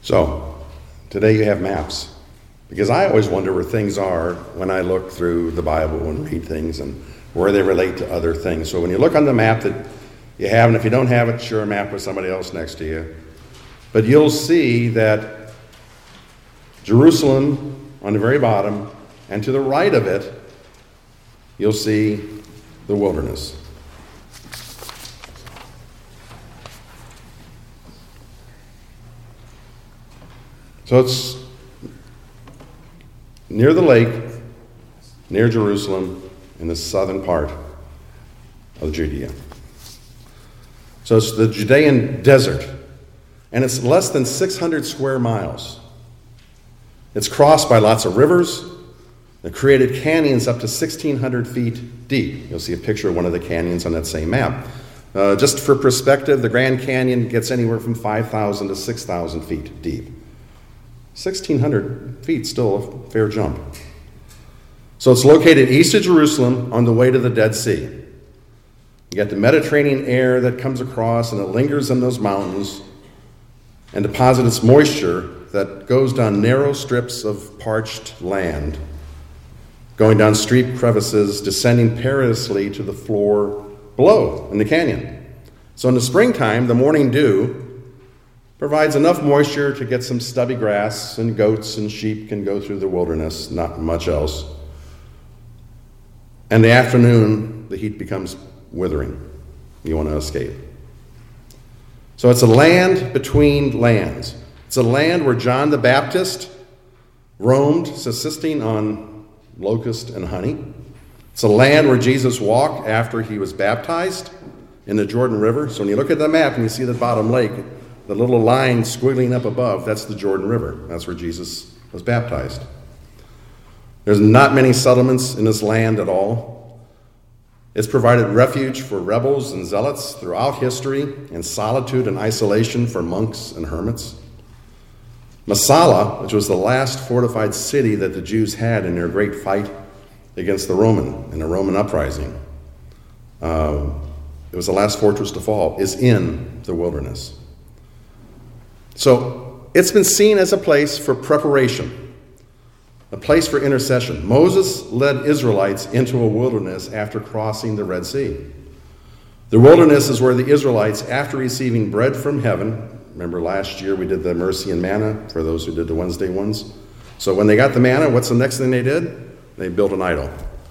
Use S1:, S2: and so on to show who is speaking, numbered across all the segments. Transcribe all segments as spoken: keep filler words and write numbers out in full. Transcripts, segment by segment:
S1: So, today you have maps. Because I always wonder where things are when I look through the Bible and read things and where they relate to other things. So when you look on the map that you have, and if you don't have it, share a map with somebody else next to you. But you'll see that Jerusalem on the very bottom, and to the right of it, you'll see the wilderness. So it's near the lake, near Jerusalem, in the southern part of Judea. So it's the Judean desert, and it's less than six hundred square miles. It's crossed by lots of rivers. It created canyons up to sixteen hundred feet deep. You'll see a picture of one of the canyons on that same map. Uh, just for perspective, the Grand Canyon gets anywhere from five thousand to six thousand feet deep. sixteen hundred feet, still a fair jump. So it's located east of Jerusalem on the way to the Dead Sea. You got the Mediterranean air that comes across and it lingers in those mountains and deposits moisture that goes down narrow strips of parched land, going down steep crevices, descending perilously to the floor below in the canyon. So in the springtime, the morning dew provides enough moisture to get some stubby grass, and goats and sheep can go through the wilderness, not much else. And the afternoon, the heat becomes withering. You want to escape. So it's a land between lands. It's a land where John the Baptist roamed, subsisting on locust and honey. It's a land where Jesus walked after he was baptized in the Jordan River. So when you look at the map and you see the bottom lake, the little line squiggling up above, that's the Jordan River. That's where Jesus was baptized. There's not many settlements in this land at all. It's provided refuge for rebels and zealots throughout history, and solitude and isolation for monks and hermits. Masala, which was the last fortified city that the Jews had in their great fight against the Roman, in the Roman uprising, uh, it was the last fortress to fall, is in the wilderness. So it's been seen as a place for preparation, a place for intercession. Moses led Israelites into a wilderness after crossing the Red Sea. The wilderness is where the Israelites, after receiving bread from heaven, remember last year we did the mercy and manna for those who did the Wednesday ones. So when they got the manna, what's the next thing they did? They built an idol.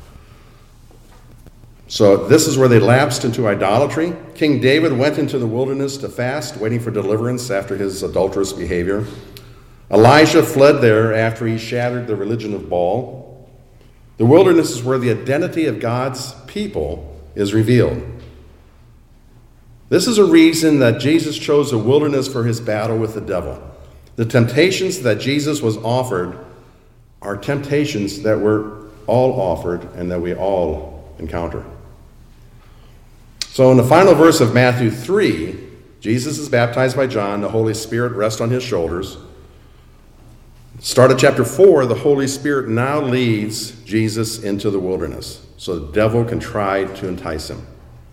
S1: So this is where they lapsed into idolatry. King David went into the wilderness to fast, waiting for deliverance after his adulterous behavior. Elijah fled there after he shattered the religion of Baal. The wilderness is where the identity of God's people is revealed. This is a reason that Jesus chose the wilderness for his battle with the devil. The temptations that Jesus was offered are temptations that we're all offered and that we all encounter. So in the final verse of Matthew three, Jesus is baptized by John. The Holy Spirit rests on his shoulders. Start at chapter four, the Holy Spirit now leads Jesus into the wilderness so the devil can try to entice him.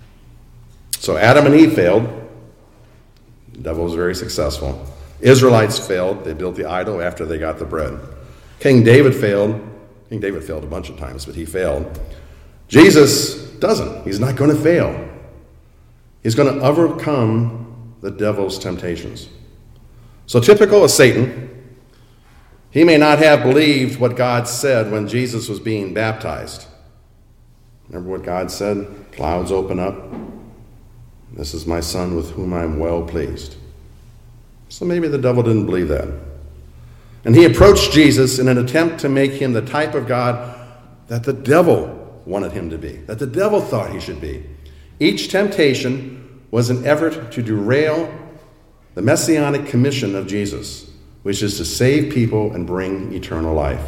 S1: So Adam and Eve failed. The devil was very successful. Israelites failed. They built the idol after they got the bread. King David failed. King David failed a bunch of times, but he failed. Jesus doesn't. He's not going to fail. He's going to overcome the devil's temptations. So typical of Satan, he may not have believed what God said when Jesus was being baptized. Remember what God said? Clouds open up. This is my son with whom I am well pleased. So maybe the devil didn't believe that. And he approached Jesus in an attempt to make him the type of God that the devil wanted him to be, that the devil thought he should be. Each temptation was an effort to derail the messianic commission of Jesus, which is to save people and bring eternal life.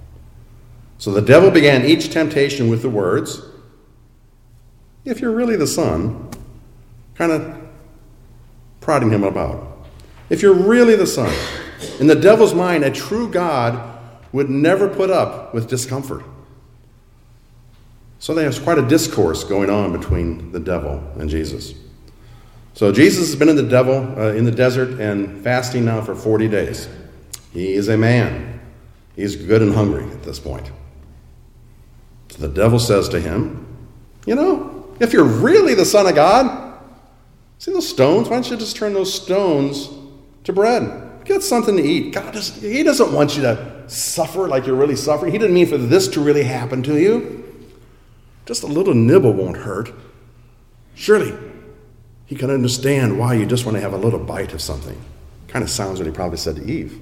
S1: So the devil began each temptation with the words, "If you're really the Son," kind of prodding him about. If you're really the Son. In the devil's mind, a true God would never put up with discomfort. So there's quite a discourse going on between the devil and Jesus. So Jesus has been in the devil uh, in the desert and fasting now for forty days. He is a man. He's good and hungry at this point. So the devil says to him, you know, if you're really the Son of God, see those stones? Why don't you just turn those stones to bread? Get something to eat. God doesn't, he doesn't want you to suffer like you're really suffering. He didn't mean for this to really happen to you. Just a little nibble won't hurt. Surely he can understand why you just want to have a little bite of something. Kind of sounds what he probably said to Eve.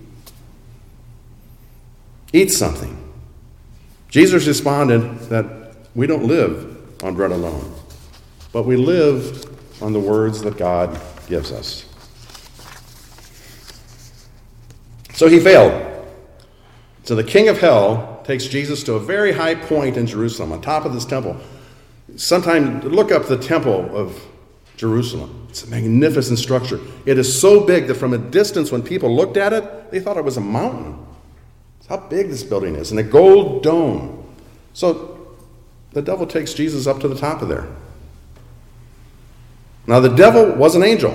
S1: Eat something. Jesus responded that we don't live on bread alone, but we live on the words that God gives us. So he failed. So the king of hell takes Jesus to a very high point in Jerusalem, on top of this temple. Sometime look up the temple of Jerusalem. It's a magnificent structure. It is so big that from a distance, when people looked at it, they thought it was a mountain. That's how big this building is, and a gold dome. So the devil takes Jesus up to the top of there. Now the devil was an angel.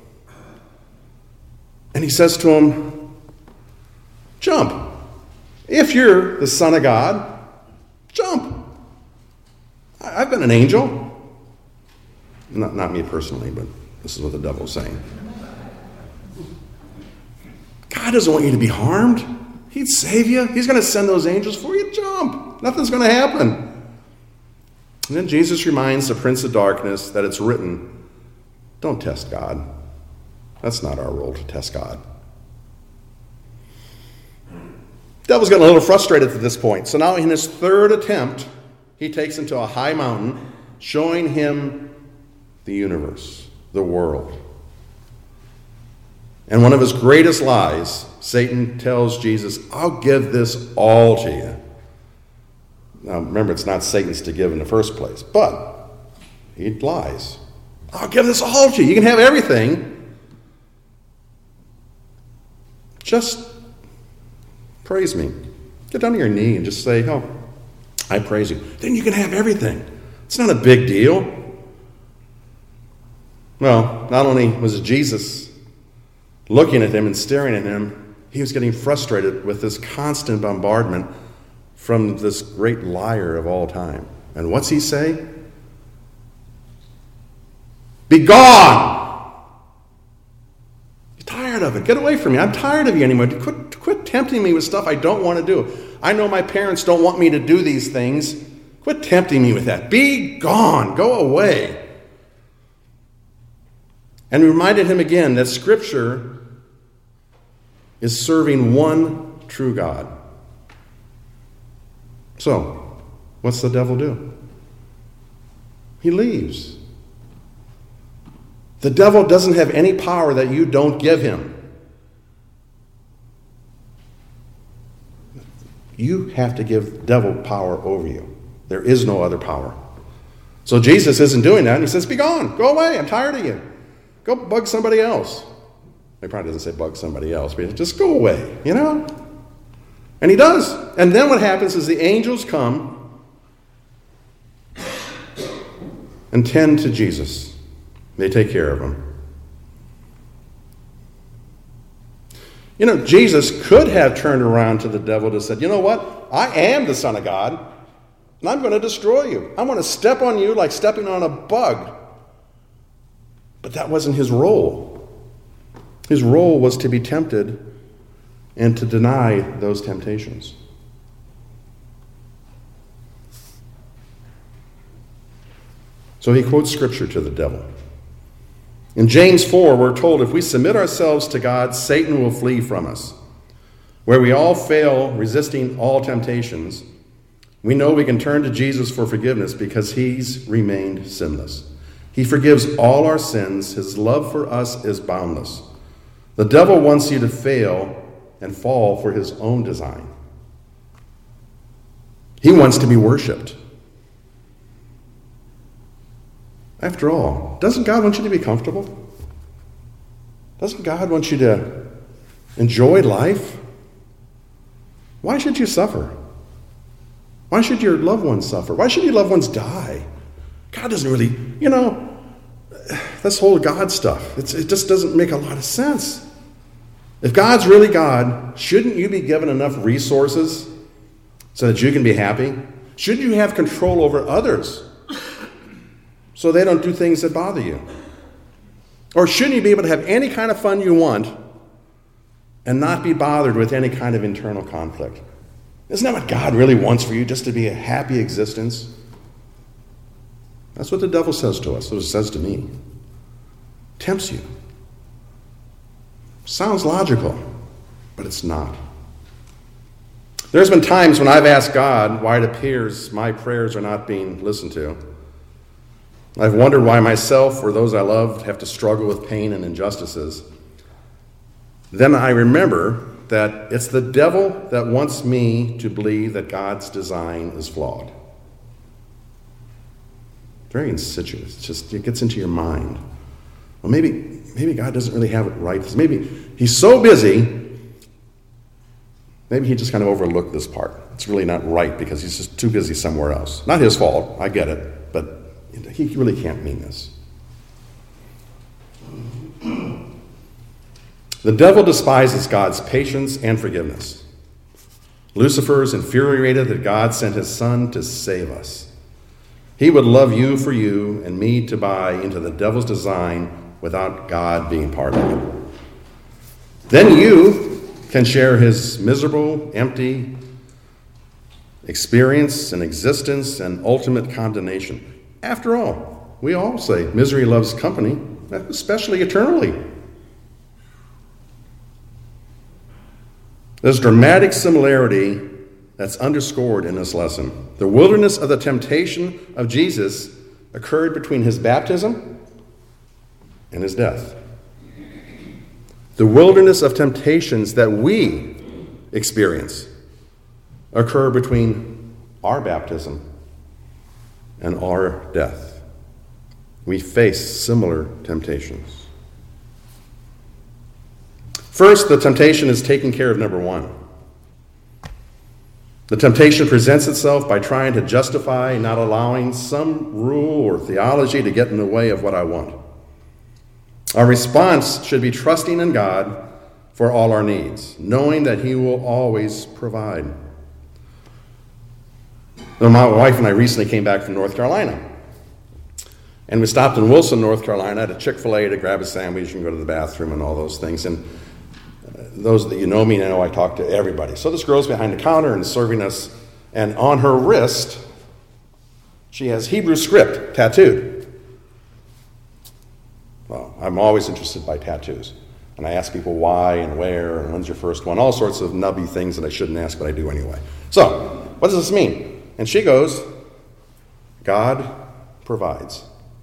S1: And he says to him, jump. If you're the Son of God, jump. I've been an angel. Not, not me personally, but this is what the devil's saying. God doesn't want you to be harmed. He'd save you. He's going to send those angels for you. Jump. Nothing's going to happen. And then Jesus reminds the prince of darkness that it's written, don't test God. That's not our role to test God. The devil's getting a little frustrated at this point. So now in his third attempt, he takes him to a high mountain, showing him the universe, the world. And one of his greatest lies, Satan tells Jesus, I'll give this all to you. Now remember, it's not Satan's to give in the first place, but he lies. I'll give this all to you. You can have everything. Just praise me. Get down on your knee and just say, oh, I praise you. Then you can have everything. It's not a big deal. Well, not only was Jesus looking at him and staring at him, he was getting frustrated with this constant bombardment from this great liar of all time. And what's he say? Be gone! I'm tired of it. Get away from me. I'm tired of you anymore. Quit, quit tempting me with stuff I don't want to do. I know my parents don't want me to do these things. Quit tempting me with that. Be gone. Go away. And reminded him again that Scripture is serving one true God. So, what's the devil do? He leaves. The devil doesn't have any power that you don't give him. You have to give the devil power over you. There is no other power. So Jesus isn't doing that, and he says, be gone. Go away. I'm tired of you. Go bug somebody else. He probably doesn't say bug somebody else, but just go away, you know? And he does. And then what happens is the angels come and tend to Jesus. They take care of him. You know, Jesus could have turned around to the devil and said, you know what? I am the Son of God, and I'm going to destroy you. I'm going to step on you like stepping on a bug. But that wasn't his role. His role was to be tempted and to deny those temptations. So he quotes Scripture to the devil. In James four, we're told if we submit ourselves to God, Satan will flee from us. Where we all fail resisting all temptations, we know we can turn to Jesus for forgiveness because he's remained sinless. He forgives all our sins. His love for us is boundless. The devil wants you to fail and fall for his own design. He wants to be worshipped. After all, doesn't God want you to be comfortable? Doesn't God want you to enjoy life? Why should you suffer? Why should your loved ones suffer? Why should your loved ones die? God doesn't really, you know, this whole God stuff, it's, it just doesn't make a lot of sense. If God's really God, shouldn't you be given enough resources so that you can be happy? Shouldn't you have control over others so they don't do things that bother you? Or shouldn't you be able to have any kind of fun you want and not be bothered with any kind of internal conflict? Isn't that what God really wants for you, just to be a happy existence? That's what the devil says to us. That's what it says to me. Tempts you. Sounds logical, but it's not. There's been times when I've asked God why it appears my prayers are not being listened to. I've wondered why myself or those I loved have to struggle with pain and injustices. Then I remember that it's the devil that wants me to believe that God's design is flawed. Very insidious. It's just, it gets into your mind. Well, maybe, maybe God doesn't really have it right. Maybe he's so busy, maybe he just kind of overlooked this part. It's really not right because he's just too busy somewhere else. Not his fault, I get it, but he really can't mean this. The devil despises God's patience and forgiveness. Lucifer is infuriated that God sent his son to save us. He would love you for you and me to buy into the devil's design without God being part of it. Then you can share his miserable, empty experience and existence and ultimate condemnation. After all, we all say misery loves company, especially eternally. There's dramatic similarity that's underscored in this lesson. The wilderness of the temptation of Jesus occurred between his baptism and his death. The wilderness of temptations that we experience occur between our baptism and our death. We face similar temptations. First, the temptation is taking care of number one. The temptation presents itself by trying to justify not allowing some rule or theology to get in the way of what I want. Our response should be trusting in God for all our needs, knowing that he will always provide. Well, my wife and I recently came back from North Carolina. And we stopped in Wilson, North Carolina at a Chick-fil-A to grab a sandwich and go to the bathroom and all those things. And those that you know me know I talk to everybody. So this girl's behind the counter and serving us. And on her wrist, she has Hebrew script tattooed. Well, I'm always interested by tattoos. And I ask people why and where and when's your first one. All sorts of nubby things that I shouldn't ask, but I do anyway. So, what does this mean? And she goes, God provides.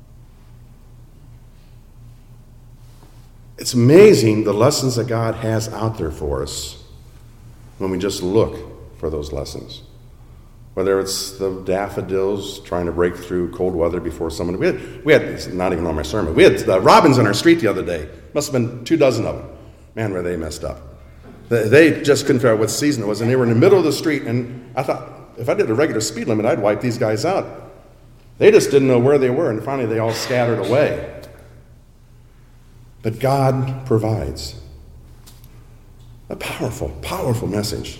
S1: It's amazing the lessons that God has out there for us when we just look for those lessons. Whether it's the daffodils trying to break through cold weather before someone. We had, we had it's not even on my sermon. We had the robins on our street the other day. Must have been two dozen of them. Man, were they messed up. They, they just couldn't figure out what season it was. And they were in the middle of the street. And I thought, if I did a regular speed limit, I'd wipe these guys out. They just didn't know where they were. And finally, they all scattered away. But God provides. A powerful, powerful message.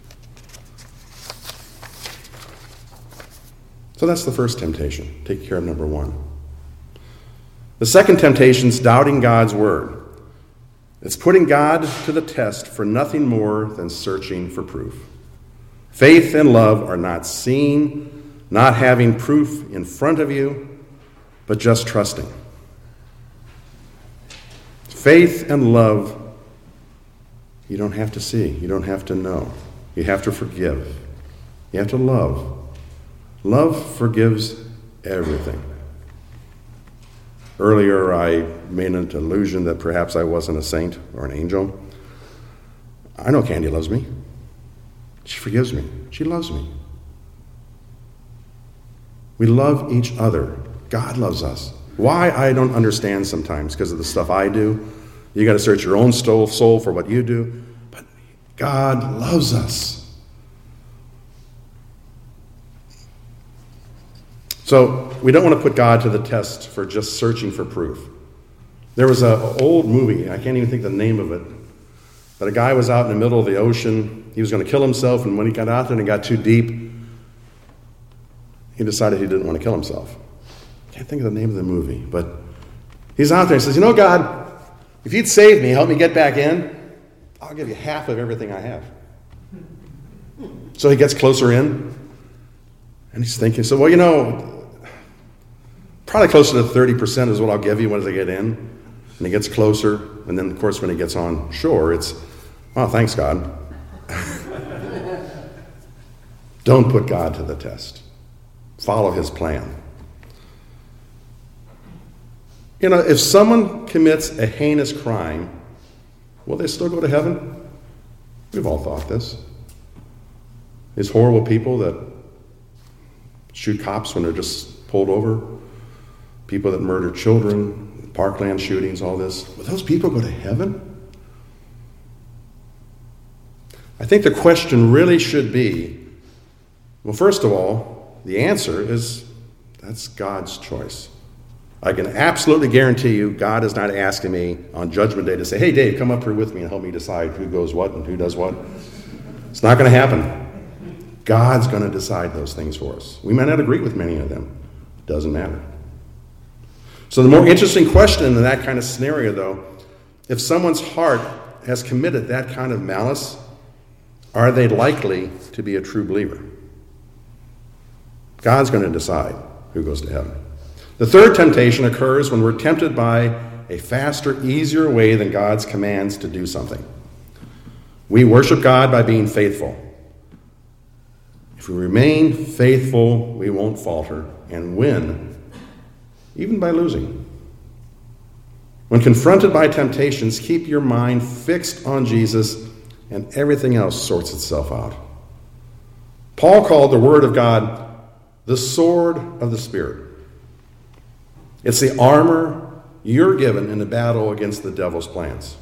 S1: So that's the first temptation. Take care of number one. The second temptation is doubting God's word. It's putting God to the test for nothing more than searching for proof. Faith and love are not seen, not having proof in front of you, but just trusting. Faith and love, you don't have to see. You don't have to know. You have to forgive. You have to love. Love forgives everything. Earlier, I made an allusion that perhaps I wasn't a saint or an angel. I know Candy loves me. She forgives me. She loves me. We love each other. God loves us. Why, I don't understand sometimes because of the stuff I do. You got to search your own soul for what you do. But God loves us. So we don't want to put God to the test for just searching for proof. There was an old movie, I can't even think of the name of it, but a guy was out in the middle of the ocean. He was going to kill himself, and when he got out there and it got too deep, he decided he didn't want to kill himself. I can't think of the name of the movie, but he's out there and says, you know, God, if you'd save me, help me get back in, I'll give you half of everything I have. So he gets closer in, and he's thinking, so, well, you know, probably closer to thirty percent is what I'll give you once I get in. And he gets closer, and then, of course, when he gets on shore, it's, oh, thanks, God. Don't put God to the test. Follow his plan. You know, if someone commits a heinous crime, will they still go to heaven? We've all thought this. These horrible people that shoot cops when they're just pulled over, people that murder children, Parkland shootings, all this. Will those people go to heaven? I think the question really should be, well, first of all, the answer is that's God's choice. I can absolutely guarantee you God is not asking me on Judgment Day to say, hey, Dave, come up here with me and help me decide who goes what and who does what. It's not going to happen. God's going to decide those things for us. We might not agree with many of them. It doesn't matter. So the more interesting question in that kind of scenario, though, if someone's heart has committed that kind of malice, are they likely to be a true believer? God's going to decide who goes to heaven. The third temptation occurs when we're tempted by a faster, easier way than God's commands to do something. We worship God by being faithful. If we remain faithful, we won't falter and win, even by losing. When confronted by temptations, keep your mind fixed on Jesus, and everything else sorts itself out. Paul called the Word of God the sword of the Spirit. It's the armor you're given in the battle against the devil's plans.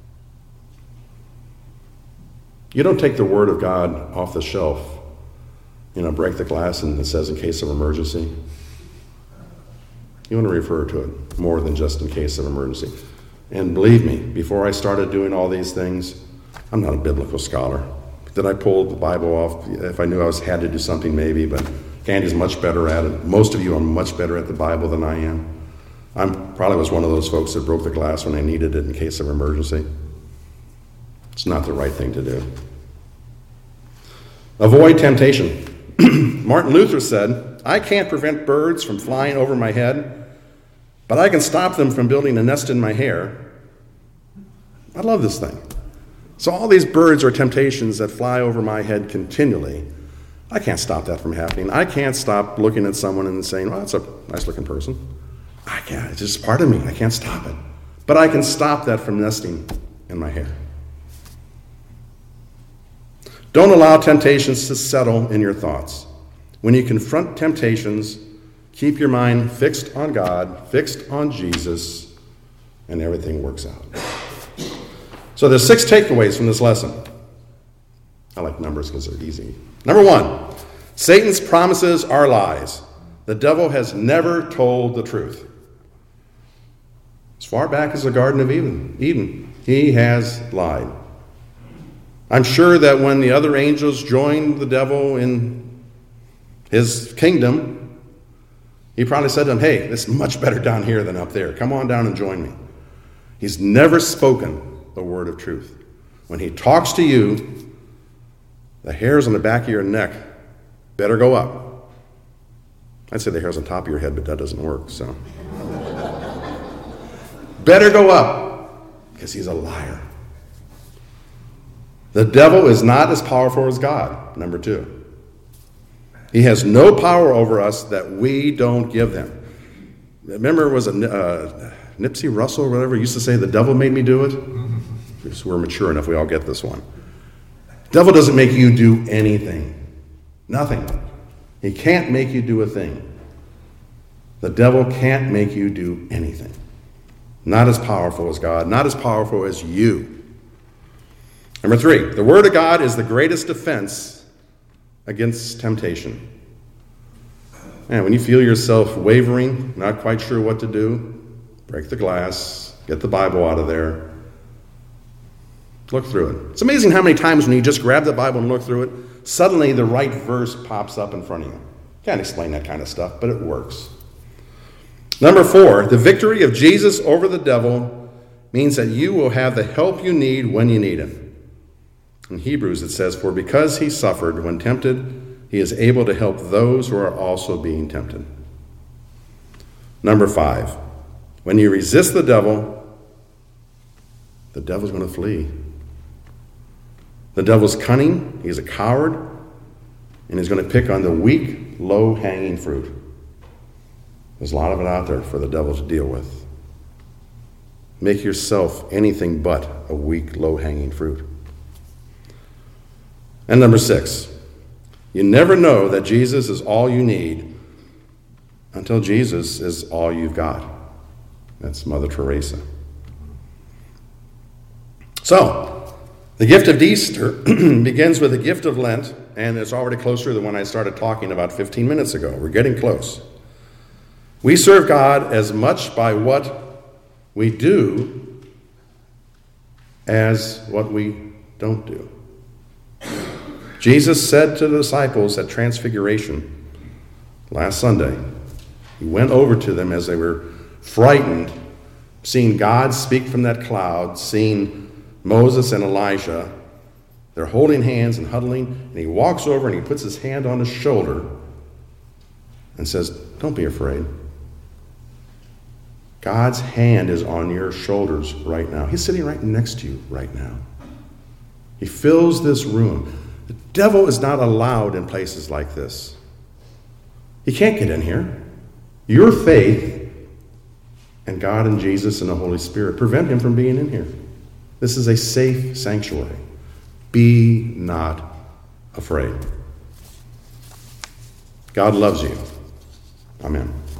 S1: You don't take the Word of God off the shelf, you know, break the glass and it says in case of emergency. You want to refer to it more than just in case of emergency. And believe me, before I started doing all these things, I'm not a biblical scholar. Did I pull the Bible off? If I knew I was had to do something, maybe, but Candy's much better at it. Most of you are much better at the Bible than I am. I probably was one of those folks that broke the glass when I needed it in case of emergency. It's not the right thing to do. Avoid temptation. Martin Luther said, I can't prevent birds from flying over my head, but I can stop them from building a nest in my hair. I love this thing. So all these birds are temptations that fly over my head continually. I can't stop that from happening. I can't stop looking at someone and saying, well, that's a nice-looking person. I can't. It's just part of me. I can't stop it. But I can stop that from nesting in my hair. Don't allow temptations to settle in your thoughts. When you confront temptations, keep your mind fixed on God, fixed on Jesus, and everything works out. So there's six takeaways from this lesson. I like numbers because they're easy. Number one, Satan's promises are lies. The devil has never told the truth. As far back as the Garden of Eden, Eden, he has lied. I'm sure that when the other angels joined the devil in his kingdom, he probably said to them, hey, it's much better down here than up there. Come on down and join me. He's never spoken the word of truth. When he talks to you, the hairs on the back of your neck better go up. I'd say the hairs on top of your head, but that doesn't work, so. Better go up, because he's a liar. The devil is not as powerful as God, number two. He has no power over us that we don't give him. Remember, it was a uh, Nipsey Russell or whatever used to say, the devil made me do it? So we're mature enough, we all get this one. The devil doesn't make you do anything. Nothing. He can't make you do a thing. The devil can't make you do anything. Not as powerful as God, not as powerful as you. Number three, the Word of God is the greatest defense against temptation. And when you feel yourself wavering, not quite sure what to do, break the glass, Get the Bible out of there. Look through it. It's amazing how many times when you just grab the Bible and look through it, suddenly the right verse pops up in front of you. Can't explain that kind of stuff, but it works. Number four, the victory of Jesus over the devil means that you will have the help you need when you need it. In Hebrews it says, "For because he suffered when tempted, he is able to help those who are also being tempted." Number five, when you resist the devil, the devil's going to flee. The devil's cunning, he's a coward, and he's going to pick on the weak, low-hanging fruit. There's a lot of it out there for the devil to deal with. Make yourself anything but a weak, low-hanging fruit. And number six, you never know that Jesus is all you need until Jesus is all you've got. That's Mother Teresa. So, the gift of Easter begins with the gift of Lent, and it's already closer than when I started talking about fifteen minutes ago. We're getting close. We serve God as much by what we do as what we don't do. Jesus said to the disciples at Transfiguration last Sunday, he went over to them as they were frightened, seeing God speak from that cloud, seeing Moses and Elijah. They're holding hands and huddling, and he walks over and he puts his hand on his shoulder and says, "Don't be afraid. God's hand is on your shoulders right now. He's sitting right next to you right now. He fills this room. The devil is not allowed in places like this. He can't get in here. Your faith and God and Jesus and the Holy Spirit prevent him from being in here. This is a safe sanctuary. Be not afraid." God loves you. Amen.